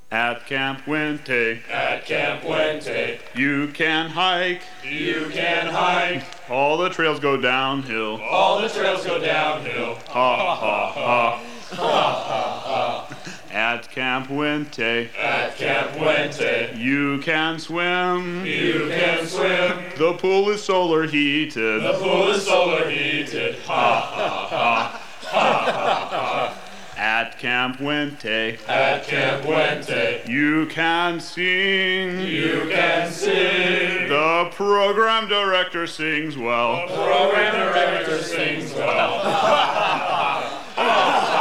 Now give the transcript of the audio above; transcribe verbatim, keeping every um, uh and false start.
At Camp Wente, At Camp Wente, you can hike. you can hike. All the trails go downhill. All the trails go downhill. Ha ha ha. At Camp Wente, At Camp Wente, you can swim. you can swim. The pool is solar heated. The pool is solar heated. Ha ha ha. At Camp Wente, At Camp Wente, you can sing. you can sing. The program director sings well. Program director sings well.